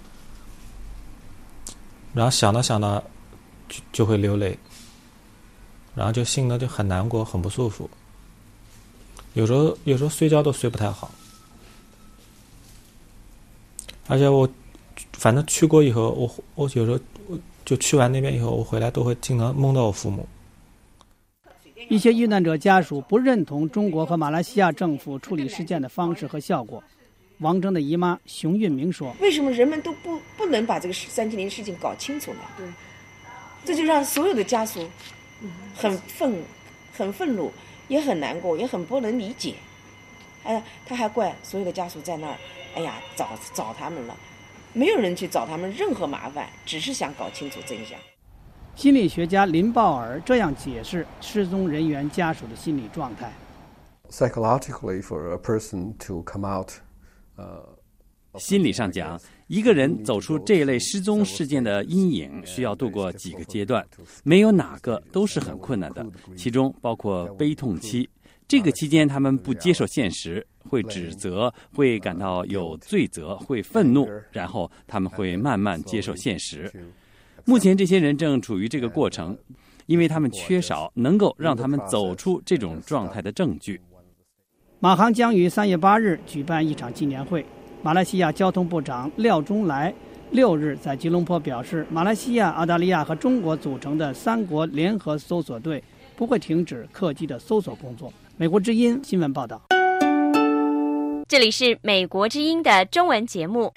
然后想到想到就就会流泪，然后就心呢就很难过，很不舒服，有时候有时候睡觉都睡不太好，而且我反正去过以后，我我有时候就去完那边以后，我回来都会经常梦到我父母。 一些遇难者家属不认同中国和马来西亚政府处理事件的方式和效果。王征的姨妈熊运明说：“ 为什么人们都不不能把这个三七零事情搞清楚呢？对，这就让所有的家属很愤很愤怒，也很难过，也很不能理解。哎，他还怪所有的家属在那儿，哎呀，找找他们了，没有人去找他们任何麻烦，只是想搞清楚真相。” 心理学家林鲍尔这样解释失踪人员家属的心理状态 ：Psychologically, for a person to come out, 呃、uh,， 心理上讲，一个人走出这一类失踪事件的阴影，需要度过几个阶段，没有哪个都是很困难的，其中包括悲痛期。这个期间，他们不接受现实，会指责，会感到有罪责，会愤怒，然后他们会慢慢接受现实。目前这些人正处于这个过程，因为他们缺少能够让他们走出这种状态的证据。 马航将于三月八日举办一场纪念会。马来西亚交通部长廖中来六日在吉隆坡表示，马来西亚、澳大利亚和中国组成的三国联合搜索队不会停止客机的搜索工作。美国之音新闻报道。 这里是美国之音的中文节目。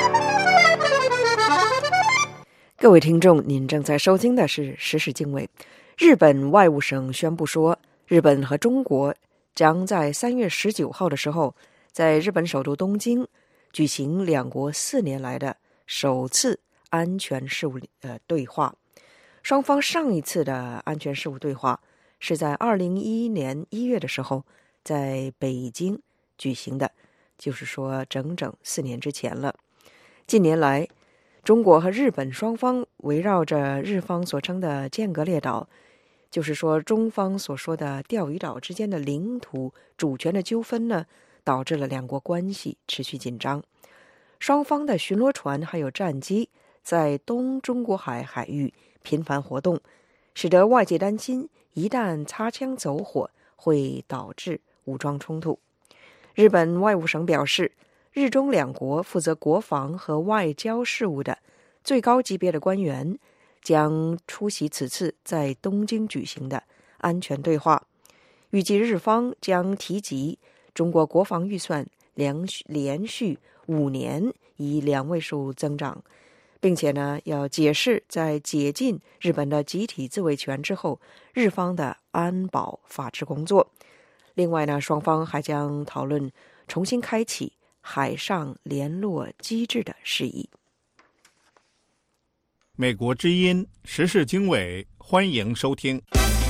各位听众，您正在收听的是时事经纬。日本外务省宣布说，日本和中国将在三月十九号的时候，在日本首都东京举行两国四年来的首次安全事务呃对话。双方上一次的安全事务对话是在二零一一年一月的时候在北京举行的，就是说整整四年之前了。近年来，中国和日本双方围绕着日方所称的间隔列岛，就是说中方所说的钓鱼岛之间的领土主权的纠纷呢，导致了两国关系持续紧张。 双方的巡逻船还有战机在东中国海海域频繁活动，使得外界担心一旦擦枪走火会导致武装冲突。日本外务省表示，日中两国负责国防和外交事务的最高级别的官员将出席此次在东京举行的安全对话。预计日方将提及中国国防预算连续连续五年以两位数增长，并且呢要解释在解禁日本的集体自卫权之后，日方的安保法治工作。另外呢，双方还将讨论重新开启海上联络机制的事宜。 美国之音时事经纬，欢迎收听。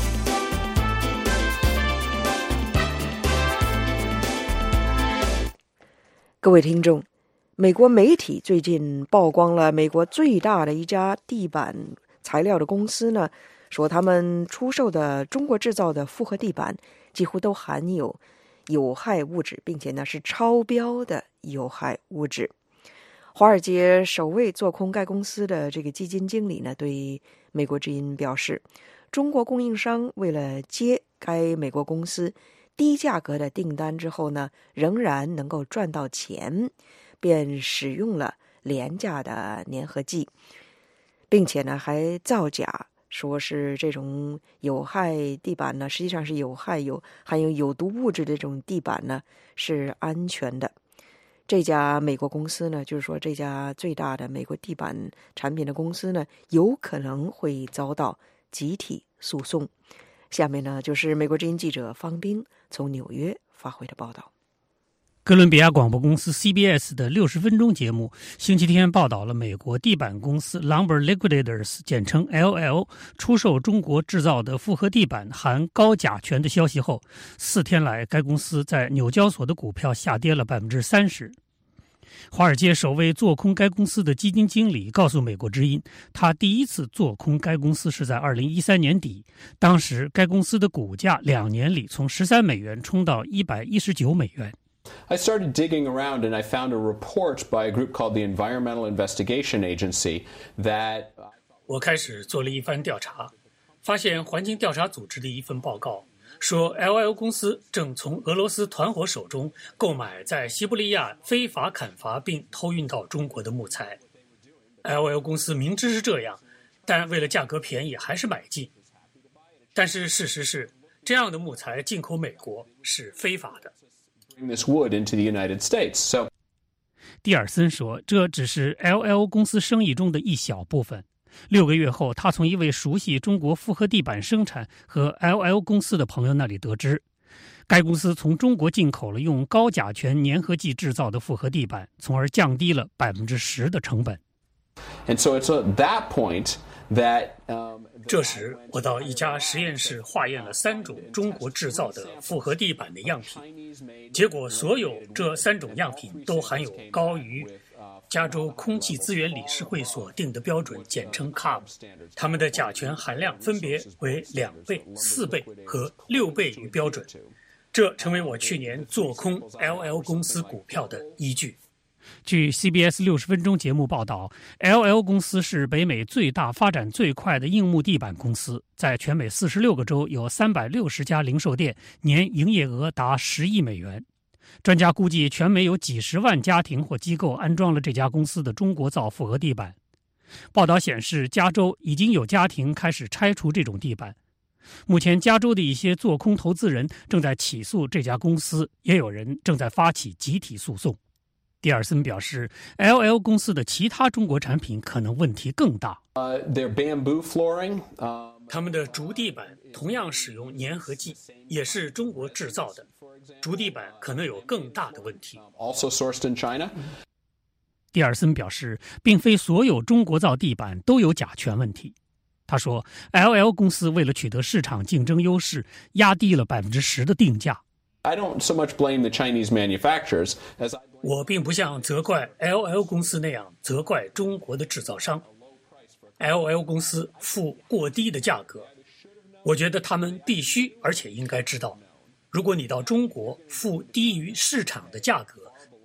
各位听众，美国媒体最近曝光了美国最大的一家地板材料的公司呢，说他们出售的中国制造的复合地板几乎都含有有害物质，并且呢是超标的有害物质。华尔街首位做空该公司的这个基金经理呢，对美国之音表示，中国供应商为了接该美国公司低价格的订单之后呢，仍然能够赚到钱，便使用了廉价的粘合剂，并且呢还造假，说是这种有害地板呢，实际上是有害有含有有毒物质的这种地板呢是安全的。这家美国公司呢，就是说这家最大的美国地板产品的公司呢，有可能会遭到集体诉讼。下面呢，就是美国之音记者方冰从纽约发回的报道。 哥伦比亚广播公司 C B S 的六十分钟节目星期天报道了美国地板公司 Lumber Liquidators 简称 L L 出售中国制造的复合地板含高甲醛的消息后，四天来该公司在纽交所的股票下跌了 百分之三十。华尔街首位做空该公司的基金经理告诉美国之音，他第一次做空该公司是在二零一三年底，当时该公司的股价两年里从十三美元冲到一百一十九美元。 I started digging around and I found a report by a group called the Environmental Investigation Agency that 我开始做了一番调查，发现环境调查组织的一份报告说 L L 公司正从俄罗斯团伙手中购买在西伯利亚非法砍伐并偷运到中国的木材。 L L 公司明知是这样，但为了价格便宜还是买进。但是事实是，这样的木材进口美国是非法的。 this wood into the United States. So 蒂尔森说，这只是 L L 公司生意中的一小部分。六个月后，他从一位熟悉中国复合地板生产和 L L 公司的朋友那里得知，该公司从中国进口了用高甲醛粘合剂制造的复合地板，从而降低了 百分之十 的成本。 And so it's at that point that, um, 这时，我到一家实验室化验了三种中国制造的复合地板的样品，结果所有这三种样品都含有高于加州空气资源理事会所定的标准，简称 C A B， 它们的甲醛含量分别为两倍、四倍和六倍于标准，这成为我去年做空 L L 公司股票的依据。据 C B S 六十分钟节目报道， L L 公司是北美最大发展最快的硬木地板公司，在全美四十六个州有三百六十家零售店，年营业额达十亿美元。专家估计全美有几十万家庭或机构安装了这家公司的中国造复合地板。报道显示，加州已经有家庭开始拆除这种地板。目前加州的一些做空投资人正在起诉这家公司，也有人正在发起集体诉讼。蒂尔森表示 ，L L 公司的其他中国产品可能问题更大。 Uh, their bamboo flooring, uh, 他们的竹地板同样使用粘合剂，也是中国制造的。竹地板可能有更大的问题。 Also sourced in China. 蒂尔森表示，并非所有中国造地板都有甲醛问题。他说 ，L L 公司为了取得市场竞争优势，压低了 百分之十 的定价。 I don't so much blame the Chinese manufacturers as I 我并不像责怪 L L 公司那样责怪中国的制造商。L L 公司付过低的价格，我觉得他们必须而且应该知道，如果你到中国付低于市场的价格，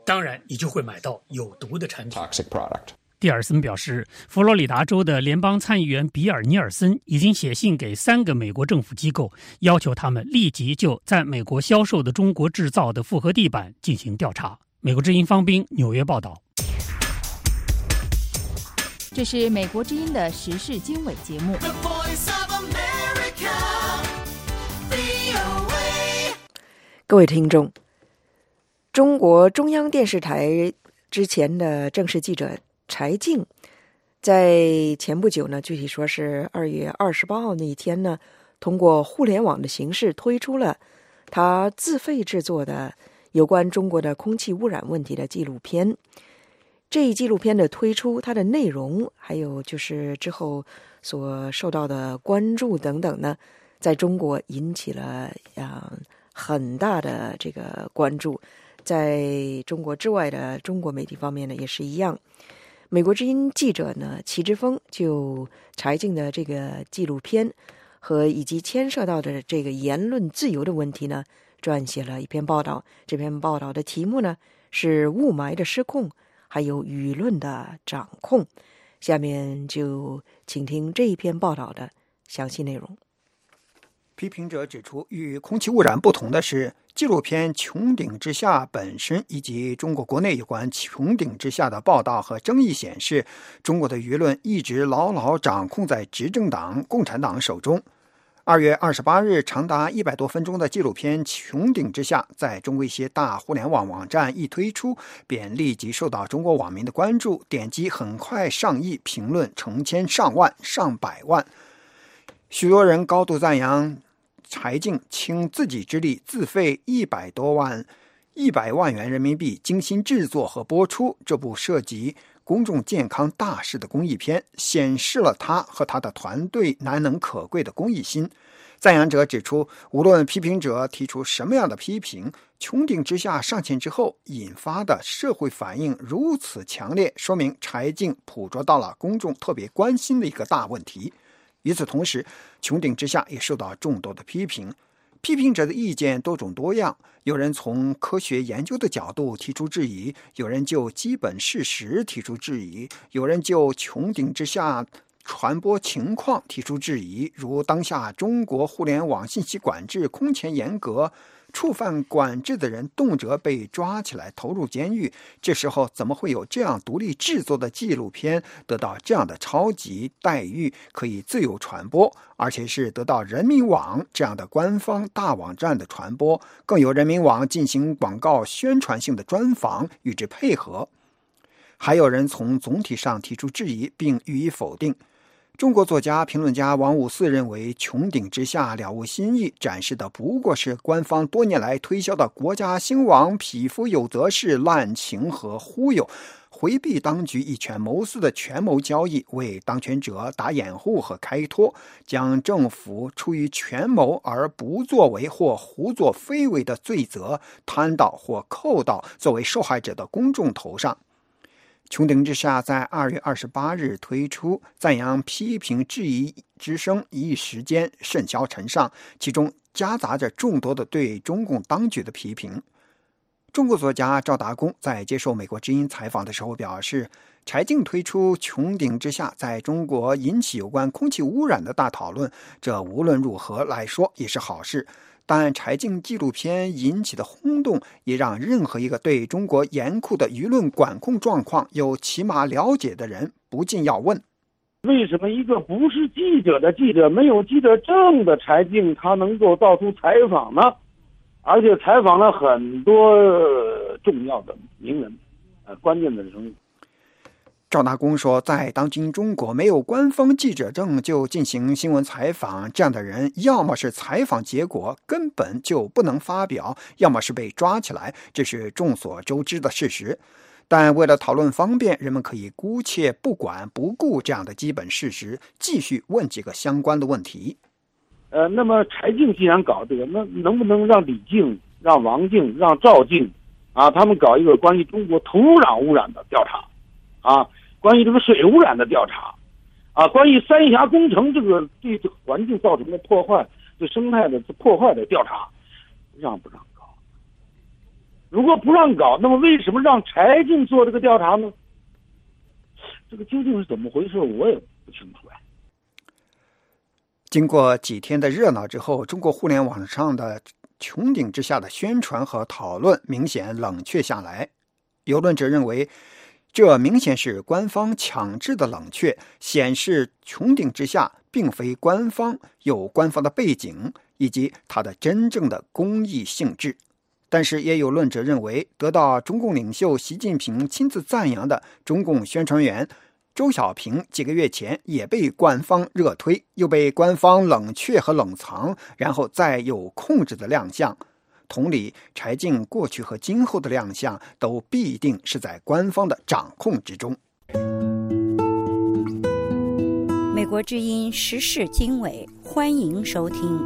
当然你就会买到有毒的产品。 蒂尔森表示，佛罗里达州的联邦参议员比尔·尼尔森已经写信给三个美国政府机构，要求他们立即就在美国销售的中国制造的复合地板进行调查。美国之音方斌纽约报道。 这是美国之音的时事经纬节目。 各位听众，中国中央电视台之前的正式记者柴静，在前不久呢，具体说是二月二十八号那一天呢，通过互联网的形式推出了他自费制作的有关中国的空气污染问题的纪录片。这一纪录片的推出，它的内容还有就是之后所受到的关注等等呢，在中国引起了啊很大的这个关注。在中国之外的中国媒体方面呢，也是一样。美国之音记者呢齐之锋就柴静的这个纪录片和以及牵涉到的这个言论自由的问题呢，撰写了一篇报道。这篇报道的题目呢是雾霾的失控，还有舆论的掌控。下面就请听这一篇报道的详细内容。 批评者指出，与空气污染不同的是，纪录片《穹顶之下》本身以及中国国内有关穹顶之下的报道和争议显示，中国的舆论一直牢牢掌控在执政党共产党手中。二月二十八日，长达一百多分钟的纪录片《穹顶之下》在中国一些大互联网网站一推出，便立即受到中国网民的关注，点击很快上亿，评论成千上万、上百万。许多人高度赞扬柴静倾自己之力自费一百多万、一百万元人民币精心制作和播出这部涉及公众健康大事的公益片，显示了他和他的团队难能可贵的公益心。赞扬者指出，无论批评者提出什么样的批评，穹顶之下上线之后引发的社会反应如此强烈，说明柴静捕捉到了公众特别关心的一个大问题。与此同时，穹顶之下也受到众多的批评，批评者的意见多种多样，有人从科学研究的角度提出质疑，有人就基本事实提出质疑，有人就穹顶之下传播情况提出质疑，如当下中国互联网信息管制空前严格，触犯管制的人动辄被抓起来投入监狱，这时候怎么会有这样独立制作的纪录片得到这样的超级待遇，可以自由传播，而且是得到人民网这样的官方大网站的传播，更有人民网进行广告宣传性的专访与之配合。还有人从总体上提出质疑并予以否定。中国作家评论家王五四认为，穹顶之下了无新意，展示的不过是官方多年来推销的国家兴亡、匹夫有责式滥情和忽悠，回避当局以权谋私的权谋交易，为当权者打掩护和开脱，将政府出于权谋而不作为或胡作非为的罪责摊到或扣到作为受害者的公众头上。穹顶之下在二月二十八日推出，赞扬批评质疑之声一时间甚嚣尘上，其中夹杂着众多的对中共当局的批评。中国作家赵达公在接受美国之音采访的时候表示，柴静推出穹顶之下在中国引起有关空气污染的大讨论，这无论如何来说也是好事。但柴静纪录片引起的轰动，也让任何一个对中国严酷的舆论管控状况有起码了解的人不禁要问： 为什么一个不是记者的记者，没有记者证的柴静，他能够到处采访呢？而且采访了很多重要的名人，呃，关键的人物。 赵大公说，在当今中国，没有官方记者证就进行新闻采访，这样的人要么是采访结果根本就不能发表，要么是被抓起来，这是众所周知的事实。但为了讨论方便，人们可以姑且不管不顾这样的基本事实，继续问几个相关的问题。 呃，那么柴静既然搞这个，那能不能让李静、让王静、让赵静，啊，他们搞一个关于中国土壤污染的调查，啊？关于这个水污染的调查，啊，关于三峡工程这个对这个环境造成的破坏、对生态的破坏的调查，让不让搞？ 如果不让搞，那么为什么让柴静做这个调查呢？这个究竟是怎么回事，我也不清楚啊。 经过几天的热闹之后，中国互联网上的穹顶之下的宣传和讨论明显冷却下来。有论者认为，这明显是官方强制的冷却，显示穹顶之下并非官方有官方的背景以及它的真正的公益性质。但是也有论者认为，得到中共领袖习近平亲自赞扬的中共宣传员周小平几个月前也被官方热推，又被官方冷却和冷藏，然后再有控制的亮相。同理，柴静过去和今后的亮相都必定是在官方的掌控之中。 美国之音时事经纬，欢迎收听。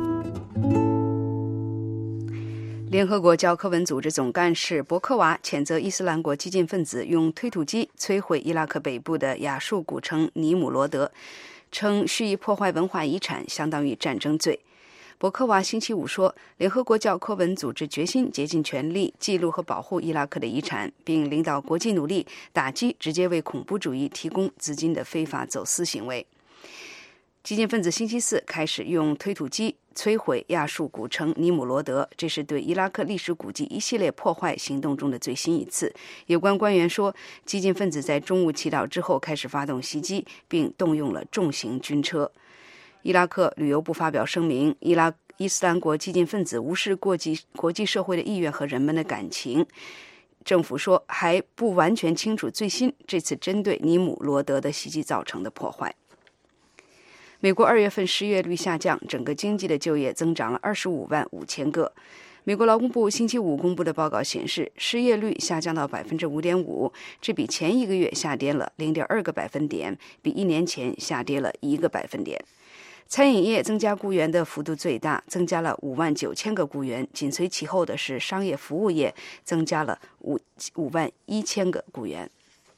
联合国教科文组织总干事博克瓦谴责伊斯兰国激进分子用推土机摧毁伊拉克北部的亚述古城尼姆罗德，称蓄意破坏文化遗产相当于战争罪。博克瓦星期五说，联合国教科文组织决心竭尽全力记录和保护伊拉克的遗产，并领导国际努力打击直接为恐怖主义提供资金的非法走私行为。激进分子星期四开始用推土机摧毁亚述古城尼姆罗德，这是对伊拉克历史古迹一系列破坏行动中的最新一次。有关官员说，激进分子在中午祈祷之后开始发动袭击，并动用了重型军车。伊拉克旅游部发表声明，伊拉伊斯兰国激进分子无视国际国际社会的意愿和人们的感情。政府说还不完全清楚最新这次针对尼姆罗德的袭击造成的破坏。美国二月份失业率下降，整个经济的就业增长了二十五万五千个。美国劳工部星期五公布的报告显示，失业率下降到百分之五点五，这比前一个月下跌了零点二个百分点，比一年前下跌了一个百分点。餐饮业增加雇员的幅度最大，增加了五万九千个雇员，紧随其后的是商业服务业，增加了五五万一千个雇员。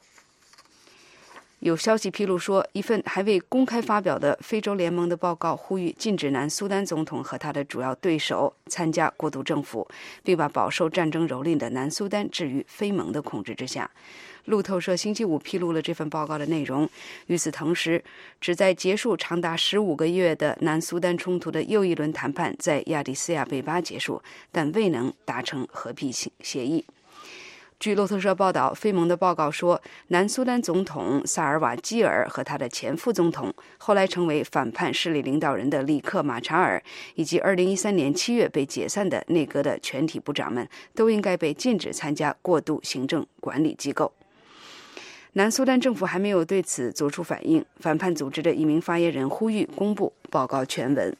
有消息披露说，一份还未公开发表的非洲联盟的报告呼吁禁止南苏丹总统和他的主要对手参加过渡政府，并把饱受战争蹂躏的南苏丹置于非盟的控制之下。路透社星期五披露了这份报告的内容。与此同时，旨在结束长达十五个月的南苏丹冲突的又一轮谈判在亚的斯亚贝巴结束，但未能达成和平协议。据路透社报道，非盟的报告说，南苏丹总统萨尔瓦基尔和他的前副总统，后来成为反叛势力领导人的里克马查尔，以及二零一三年七月被解散的内阁的全体部长们，都应该被禁止参加过渡行政管理机构。南苏丹政府还没有对此作出反应，反叛组织的一名发言人呼吁公布报告全文。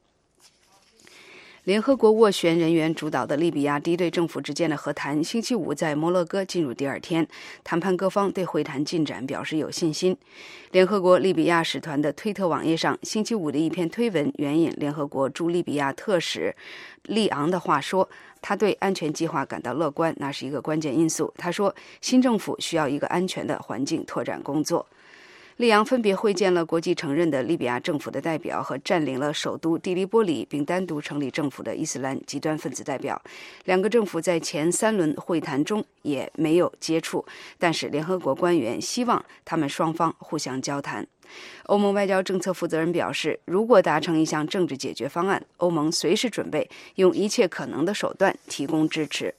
联合国斡旋人员主导的利比亚敌对政府之间的和谈星期五在摩洛哥进入第二天，谈判各方对会谈进展表示有信心。联合国利比亚使团的推特网页上星期五的一篇推文援引联合国驻利比亚特使利昂的话说，他对安全计划感到乐观，那是一个关键因素。他说，新政府需要一个安全的环境拓展工作。利昂分别会见了国际承认的利比亚政府的代表和占领了首都蒂利波里并单独成立政府的伊斯兰极端分子代表。两个政府在前三轮会谈中也没有接触，但是联合国官员希望他们双方互相交谈。欧盟外交政策负责人表示，如果达成一项政治解决方案，欧盟随时准备用一切可能的手段提供支持。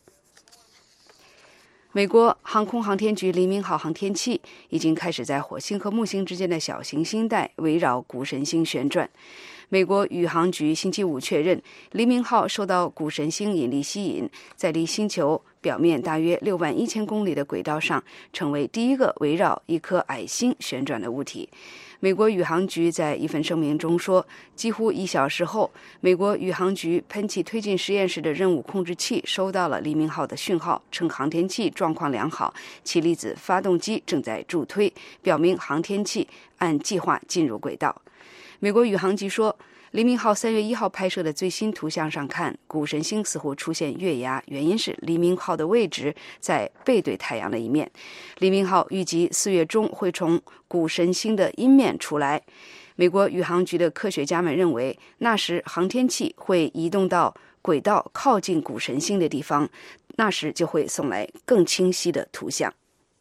美国航空航天局黎明号航天器已经开始在火星和木星之间的小行星带围绕谷神星旋转。美国宇航局星期五确认，黎明号受到谷神星引力吸引，在离星球表面大约六万一千公里的轨道上，成为第一个围绕一颗矮星旋转的物体。美国宇航局在一份声明中说，几乎一小时后，美国宇航局喷气推进实验室的任务控制器收到了黎明号的讯号，称航天器状况良好，其粒子发动机正在助推，表明航天器按计划进入轨道。美国宇航局说，黎明号三月一号拍摄的最新图像上看，谷神星似乎出现月牙，原因是黎明号的位置在背对太阳的一面。黎明号预计四月中会从谷神星的阴面出来。 美国宇航局的科学家们认为，那时航天器会移动到轨道靠近谷神星的地方，那时就会送来更清晰的图像。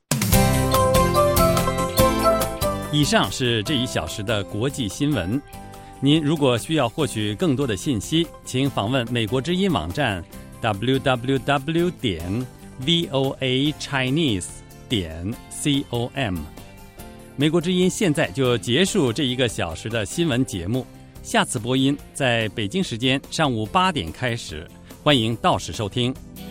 以上是这一小时的国际新闻。您如果需要获取更多的信息，请访问美国之音网站 double-u double-u double-u 点 voa chinese 点 com。美国之音现在就结束这一个小时的新闻节目，下次播音在北京时间上午八点开始，欢迎到时收听。